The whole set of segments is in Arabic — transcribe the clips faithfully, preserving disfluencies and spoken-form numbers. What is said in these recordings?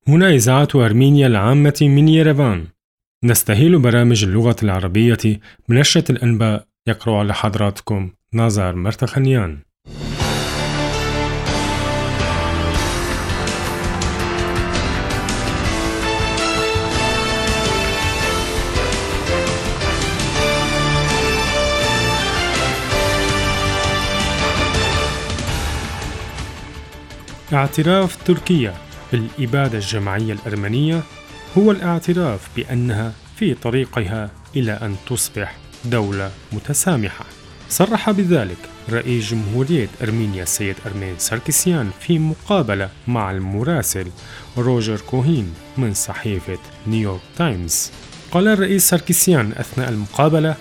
هنا إذاعة أرمينيا العامة من ييرفان. نستهل برامج اللغة العربية بنشرة الأنباء. يقرأ على حضراتكم نازار مرتخنيان. اعتراف تركيا بالإبادة الجماعية الأرمنية هو الاعتراف بأنها في طريقها إلى أن تصبح دولة متسامحة. صرح بذلك رئيس جمهورية أرمينيا السيد أرمين ساركسيان في مقابلة مع المراسل روجر كوهين من صحيفة نيويورك تايمز. قال الرئيس ساركسيان أثناء المقابلة: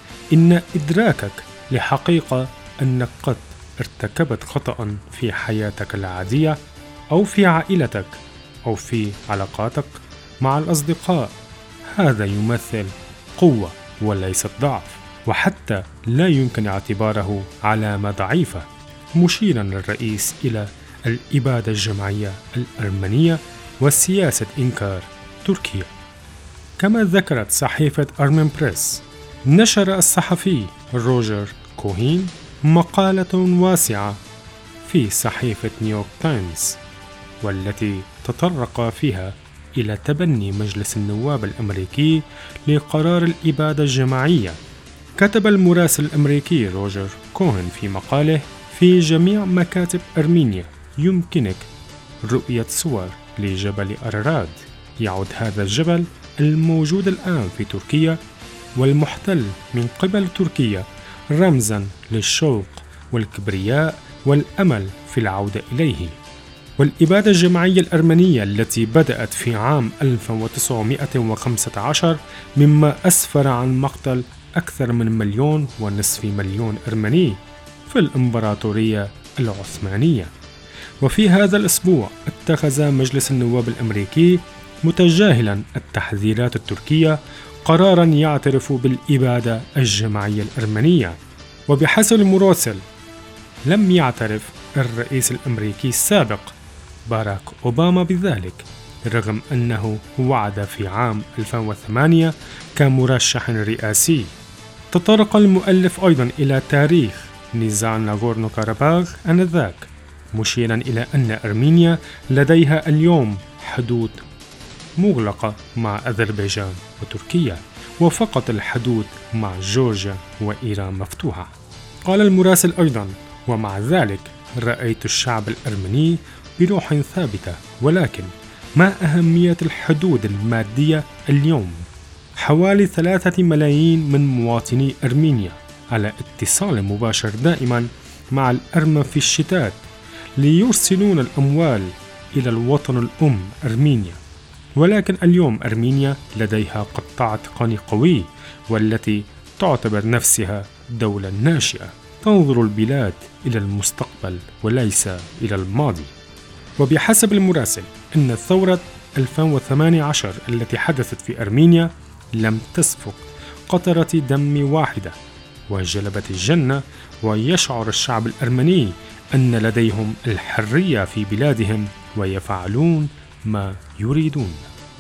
إن إدراكك لحقيقة أنك قد ارتكبت خطأ في حياتك العادية أو في عائلتك أو في علاقاتك مع الأصدقاء، هذا يمثل قوة وليست ضعف، وحتى لا يمكن اعتباره علامة ضعيفة، مشيرا الرئيس إلى الإبادة الجماعية الأرمنية وسياسة إنكار تركيا. كما ذكرت صحيفة أرمن بريس، نشر الصحفي روجر كوهين مقالة واسعة في صحيفة نيويورك تايمز، والتي تطرق فيها إلى تبني مجلس النواب الأمريكي لقرار الإبادة الجماعية. كتب المراسل الأمريكي روجر كوهين في مقاله: في جميع مكاتب أرمينيا يمكنك رؤية صور لجبل أرارات. يعد هذا الجبل الموجود الآن في تركيا والمحتل من قبل تركيا رمزاً للشوق والكبرياء والأمل في العودة إليه. والإبادة الجماعية الأرمنية التي بدأت في عام ألف وتسعمائة وخمسة عشر مما أسفر عن مقتل أكثر من مليون ونصف مليون أرمني في الإمبراطورية العثمانية. وفي هذا الأسبوع اتخذ مجلس النواب الأمريكي متجاهلاً التحذيرات التركية قراراً يعترف بالإبادة الجماعية الأرمنية. وبحسب المراسل، لم يعترف الرئيس الأمريكي السابق باراك أوباما بذلك، رغم أنه وعد في عام ألفين وثمانية كمرشح رئاسي. تطرق المؤلف أيضا إلى تاريخ نزاع ناغورنو كاراباخ آنذاك، مشيرا إلى أن أرمينيا لديها اليوم حدود مغلقة مع أذربيجان وتركيا، وفقط الحدود مع جورجيا وإيران مفتوحة. قال المراسل أيضا: ومع ذلك رأيت الشعب الأرمني بروح ثابتة، ولكن ما أهمية الحدود المادية اليوم؟ حوالي ثلاثة ملايين من مواطني أرمينيا على اتصال مباشر دائما مع الأرمن في الشتات ليرسلون الأموال إلى الوطن الأم أرمينيا. ولكن اليوم أرمينيا لديها قطاع تقني قوي، والتي تعتبر نفسها دولة ناشئة تنظر البلاد إلى المستقبل وليس إلى الماضي. وبحسب المراسل، إن ثورة ألفين وثمانية عشر التي حدثت في أرمينيا لم تسفك قطرة دم واحدة، وجلبت الجنة، ويشعر الشعب الأرمني أن لديهم الحرية في بلادهم ويفعلون ما يريدون.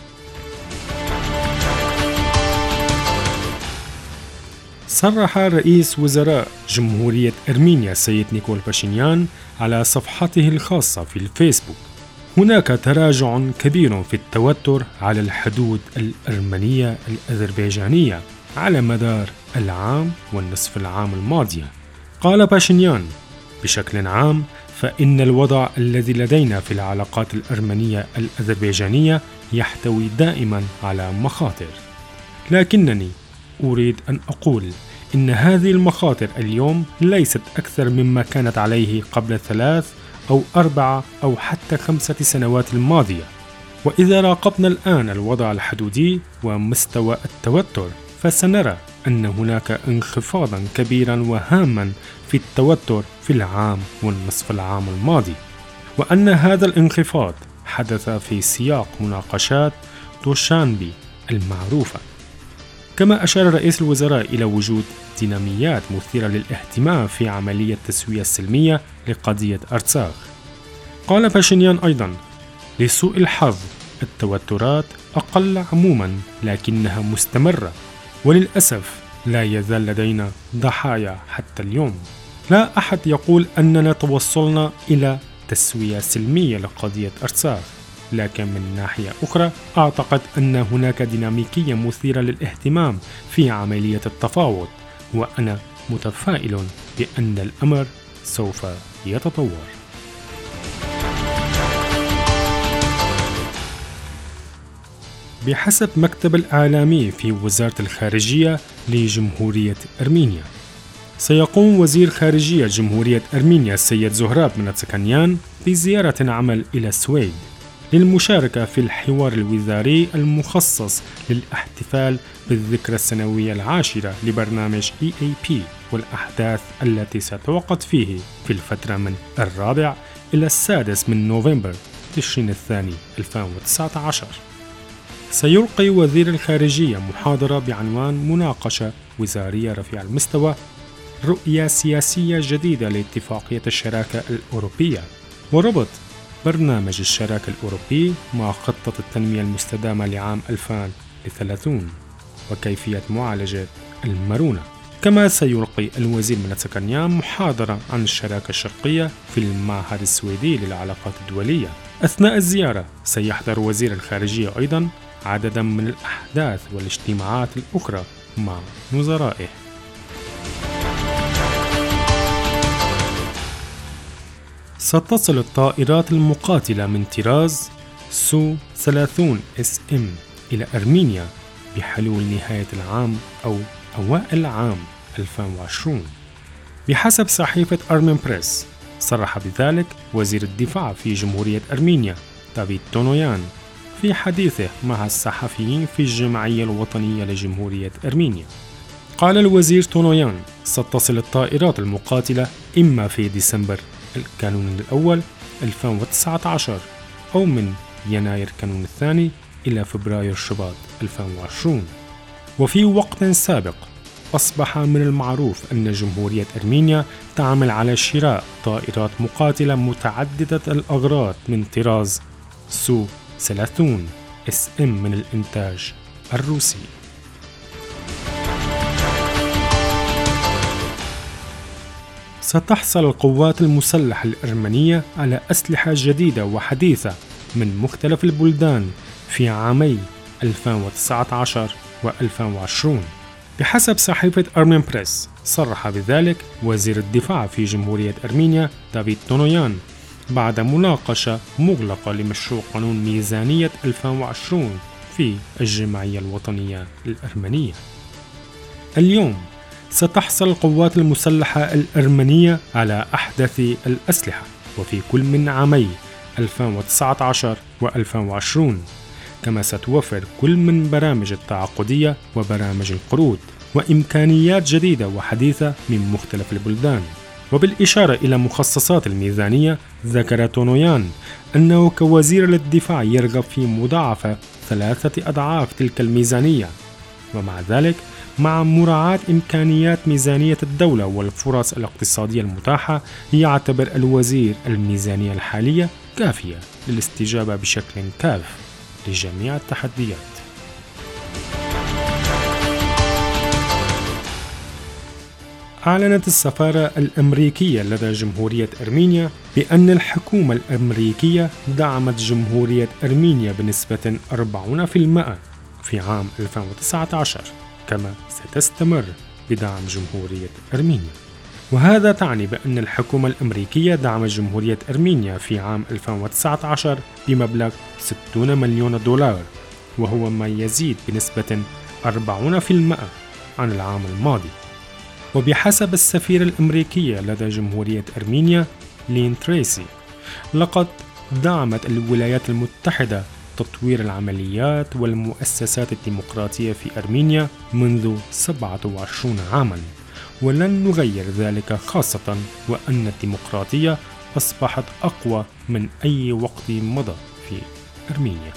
صرح رئيس وزراء جمهورية أرمينيا السيد نيكول باشينيان على صفحته الخاصة في الفيسبوك: هناك تراجع كبير في التوتر على الحدود الأرمنية الأذربيجانية على مدار العام والنصف العام الماضية. قال باشينيان: بشكل عام فإن الوضع الذي لدينا في العلاقات الأرمنية الأذربيجانية يحتوي دائما على مخاطر، لكنني أريد أن أقول إن هذه المخاطر اليوم ليست أكثر مما كانت عليه قبل ثلاث أو أربعة أو حتى خمسة سنوات الماضية. وإذا راقبنا الآن الوضع الحدودي ومستوى التوتر، فسنرى أن هناك انخفاضا كبيرا وهاما في التوتر في العام والنصف العام الماضي، وأن هذا الانخفاض حدث في سياق مناقشات دوشانبي المعروفة. كما أشار رئيس الوزراء إلى وجود ديناميات مثيرة للاهتمام في عملية التسوية السلمية لقضية أرتساخ. قال باشينيان أيضا: لسوء الحظ التوترات أقل عموما لكنها مستمرة، وللأسف لا يزال لدينا ضحايا حتى اليوم. لا أحد يقول أننا توصلنا إلى تسوية سلمية لقضية أرساخ، لكن من ناحية أخرى أعتقد أن هناك ديناميكية مثيرة للاهتمام في عملية التفاوض، وأنا متفائل بأن الأمر سوف يتطور. بحسب مكتب الإعلامي في وزارة الخارجية لجمهورية أرمينيا، سيقوم وزير خارجية جمهورية أرمينيا السيد زهراب مناتسكانيان بزيارة عمل إلى السويد للمشاركة في الحوار الوزاري المخصص للاحتفال بالذكرى السنوية العاشرة لبرنامج إي إيه بي والأحداث التي ستعقد فيه في الفترة من الرابع إلى السادس من نوفمبر تشرين الثاني ألفين وتسعة عشر. سيلقي وزير الخارجية محاضرة بعنوان مناقشة وزارية رفيع المستوى، رؤية سياسية جديدة لاتفاقية الشراكة الأوروبية، وربط برنامج الشراكة الأوروبي مع خطة التنمية المستدامة لعام ألفين وثلاثين وكيفية معالجة المرونة. كما سيلقي الوزير مناتسكانيان محاضرة عن الشراكة الشرقية في المعهد السويدي للعلاقات الدولية. أثناء الزيارة سيحضر وزير الخارجية أيضا عددا من الأحداث والاجتماعات الأخرى مع نظرائه. ستصل الطائرات المقاتلة من طراز سو ثلاثين إس إم إلى أرمينيا بحلول نهاية العام أو أوائل عام ألفين وعشرين. بحسب صحيفة أرمين بريس، صرح بذلك وزير الدفاع في جمهورية أرمينيا دافيد تونويان في حديثه مع الصحفيين في الجمعية الوطنية لجمهورية أرمينيا. قال الوزير تونويان: ستصل الطائرات المقاتلة إما في ديسمبر الكانون الأول ألفين وتسعة عشر أو من يناير كانون الثاني إلى فبراير شباط ألفين وعشرين. وفي وقت سابق أصبح من المعروف أن جمهورية أرمينيا تعمل على شراء طائرات مقاتلة متعددة الأغراض من طراز سو ثلاثين إس إم من الإنتاج الروسي. ستحصل القوات المسلحة الأرمنية على أسلحة جديدة وحديثة من مختلف البلدان في عامي ألفين وتسعة عشر وألفين وعشرين. بحسب صحيفة أرمين بريس، صرح بذلك وزير الدفاع في جمهورية أرمينيا دافيد تونويان بعد مناقشة مغلقة لمشروع قانون ميزانية ألفين وعشرين في الجمعية الوطنية الأرمنية. اليوم ستحصل القوات المسلحة الأرمنية على أحدث الأسلحة وفي كل من عامي ألفين وتسعة عشر وألفين وعشرين، كما ستوفر كل من برامج التعاقدية وبرامج القروض وإمكانيات جديدة وحديثة من مختلف البلدان. وبالإشارة إلى مخصصات الميزانية، ذكر تونويان أنه كوزير للدفاع يرغب في مضاعفة ثلاثة أضعاف تلك الميزانية، ومع ذلك مع مراعاة إمكانيات ميزانية الدولة والفرص الاقتصادية المتاحة، يعتبر الوزير الميزانية الحالية كافية للاستجابة بشكل كاف لجميع التحديات. أعلنت السفارة الأمريكية لدى جمهورية أرمينيا بأن الحكومة الأمريكية دعمت جمهورية أرمينيا بنسبة أربعين بالمئة في عام ألفين وتسعة عشر، كما ستستمر بدعم جمهورية أرمينيا. وهذا تعني بأن الحكومة الأمريكية دعمت جمهورية أرمينيا في عام ألفين وتسعة عشر بمبلغ ستين مليون دولار، وهو ما يزيد بنسبة أربعين بالمئة عن العام الماضي. وبحسب السفيرة الأمريكية لدى جمهورية أرمينيا لين تريسي، لقد دعمت الولايات المتحدة تطوير العمليات والمؤسسات الديمقراطية في أرمينيا منذ سبعة وعشرين عاما، ولن نغير ذلك، خاصة وأن الديمقراطية أصبحت أقوى من أي وقت مضى في أرمينيا.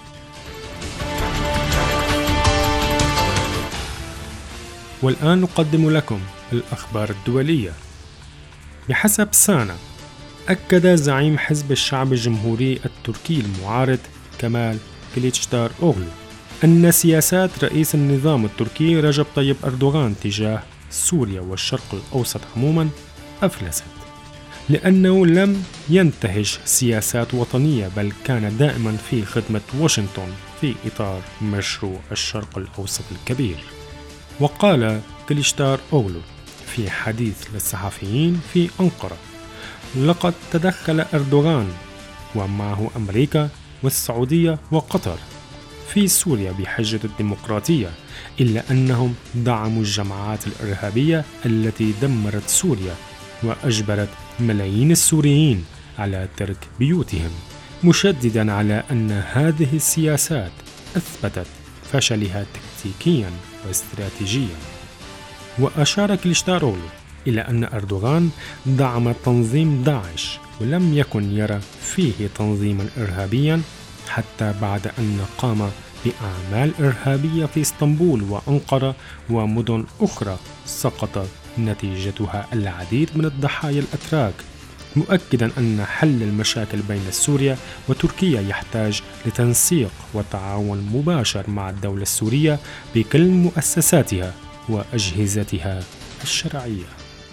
والآن نقدم لكم الأخبار الدولية. بحسب سانا، أكد زعيم حزب الشعب الجمهوري التركي المعارض كمال كليتشدار أوغلو أن سياسات رئيس النظام التركي رجب طيب أردوغان تجاه سوريا والشرق الأوسط عموما أفلست، لأنه لم ينتهج سياسات وطنية بل كان دائما في خدمة واشنطن في إطار مشروع الشرق الأوسط الكبير. وقال كليتشدار أوغلو في حديث للصحفيين في أنقرة: لقد تدخل أردوغان ومعه أمريكا والسعودية وقطر في سوريا بحجة الديمقراطية، إلا أنهم دعموا الجماعات الإرهابية التي دمرت سوريا وأجبرت ملايين السوريين على ترك بيوتهم، مشددا على أن هذه السياسات أثبتت فشلها تكتيكيا واستراتيجيا. وأشار كليتشدار أوغلو إلى أن أردوغان دعم تنظيم داعش ولم يكن يرى فيه تنظيما إرهابيا حتى بعد أن قام بأعمال إرهابية في اسطنبول وأنقرة ومدن أخرى سقط نتيجتها العديد من الضحايا الأتراك، مؤكدا أن حل المشاكل بين سوريا وتركيا يحتاج لتنسيق وتعاون مباشر مع الدولة السورية بكل مؤسساتها وأجهزتها الشرعية.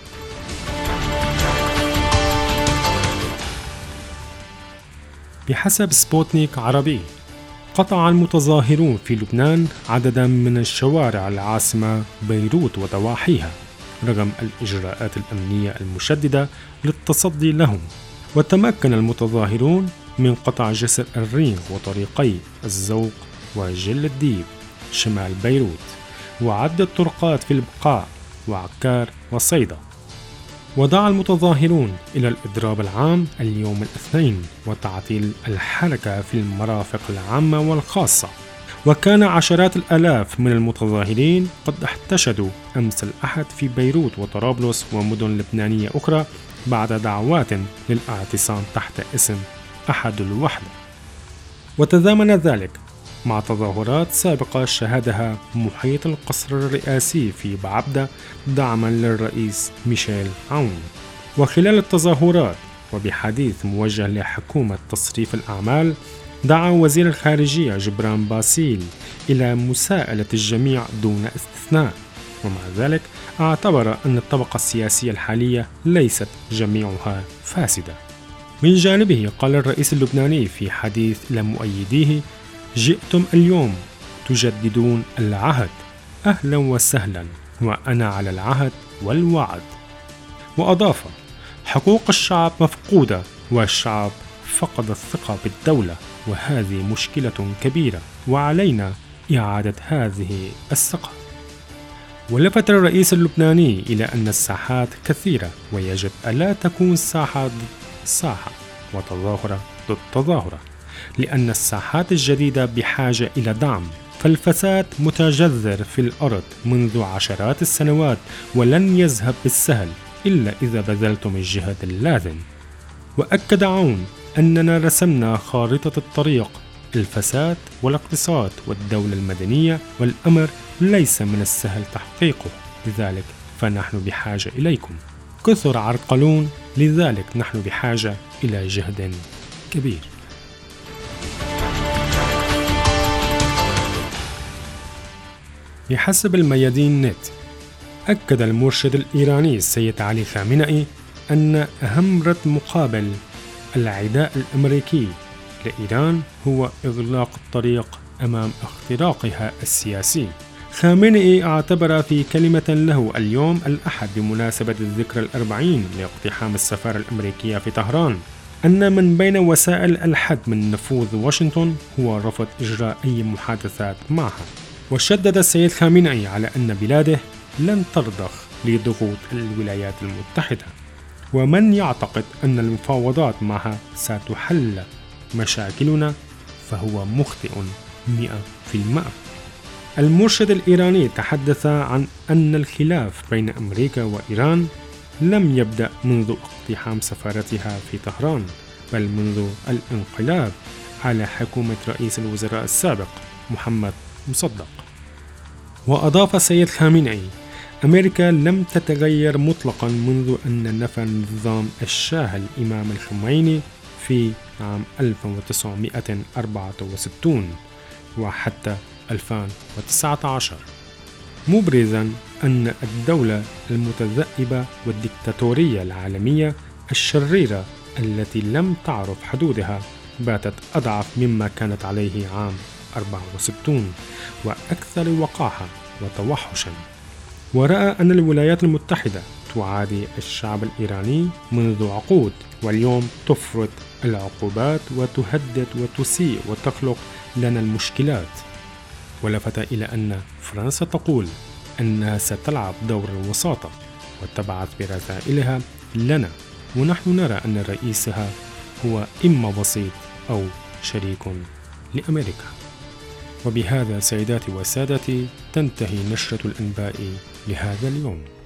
بحسب سبوتنيك عربي، قطع المتظاهرون في لبنان عددا من الشوارع العاصمة بيروت وضواحيها رغم الإجراءات الأمنية المشددة للتصدي لهم، وتمكن المتظاهرون من قطع جسر الرين وطريقي الزوق وجل الديب شمال بيروت وعدة طرقات في البقاع وعكار وصيدا. ودعا المتظاهرون إلى الإضراب العام اليوم الاثنين وتعطيل الحركة في المرافق العامة والخاصة. وكان عشرات الآلاف من المتظاهرين قد احتشدوا أمس الأحد في بيروت وطرابلس ومدن لبنانية أخرى بعد دعوات للاعتصام تحت اسم أحد الوحدة. وتزامن ذلك مع تظاهرات سابقة شهدها محيط القصر الرئاسي في بعبدة دعما للرئيس ميشيل عون. وخلال التظاهرات وبحديث موجه لحكومة تصريف الأعمال، دعا وزير الخارجية جبران باسيل إلى مساءلة الجميع دون استثناء، ومع ذلك اعتبر أن الطبقة السياسية الحالية ليست جميعها فاسدة. من جانبه قال الرئيس اللبناني في حديث إلى مؤيديه: جئتم اليوم تجددون العهد، أهلا وسهلا، وأنا على العهد والوعد. وأضاف: حقوق الشعب مفقودة والشعب فقد الثقة بالدولة، وهذه مشكلة كبيرة وعلينا إعادة هذه الثقة. ولفت الرئيس اللبناني إلى أن الساحات كثيرة ويجب ألا تكون ساحة ضد ساحة وتظاهرة ضد تظاهرة، لأن الساحات الجديدة بحاجة إلى دعم، فالفساد متجذر في الأرض منذ عشرات السنوات ولن يذهب بالسهل إلا إذا بذلتم الجهد اللازم. وأكد عون أننا رسمنا خارطة الطريق: الفساد والاقتصاد والدولة المدنية، والأمر ليس من السهل تحقيقه، لذلك فنحن بحاجة إليكم. كثر عرقلون، لذلك نحن بحاجة إلى جهد كبير. بحسب الميادين نت، أكد المرشد الإيراني السيد علي خامنئي أن أهم رد مقابل العداء الأمريكي لإيران هو إغلاق الطريق أمام اختراقها السياسي. خامنئي اعتبر في كلمة له اليوم الأحد بمناسبة الذكرى الأربعين لاقتحام السفارة الأمريكية في طهران أن من بين وسائل الحد من نفوذ واشنطن هو رفض إجراء أي محادثات معها. وشدد السيد خامنئي على أن بلاده لن ترضخ لضغوط الولايات المتحدة، ومن يعتقد أن المفاوضات معها ستحل مشاكلنا فهو مخطئ مئة في المئة. المرشد الإيراني تحدث عن أن الخلاف بين أمريكا وإيران لم يبدأ منذ اقتحام سفارتها في طهران، بل منذ الانقلاب على حكومة رئيس الوزراء السابق محمد مصدق. وأضاف السيد خامنئي: أمريكا لم تتغير مطلقا منذ أن نفى نظام الشاه الإمام الخميني في عام ألف وتسعمائة وأربعة وستين وحتى ألفين وتسعة عشر، مبرزا أن الدولة المتذئبة والديكتاتورية العالمية الشريرة التي لم تعرف حدودها باتت أضعف مما كانت عليه عام أربعة وستين وأكثر وقاحة وتوحشا. ورأى أن الولايات المتحدة تعادي الشعب الإيراني منذ عقود، واليوم تفرض العقوبات وتهدد وتسيء وتخلق لنا المشكلات. ولفت إلى أن فرنسا تقول أنها ستلعب دور الوساطة وتبعث برسائلها لنا، ونحن نرى أن رئيسها هو إما وسيط أو شريك لأمريكا. وبهذا سيداتي وسادتي تنتهي نشرة الأنباء لهذا اليوم.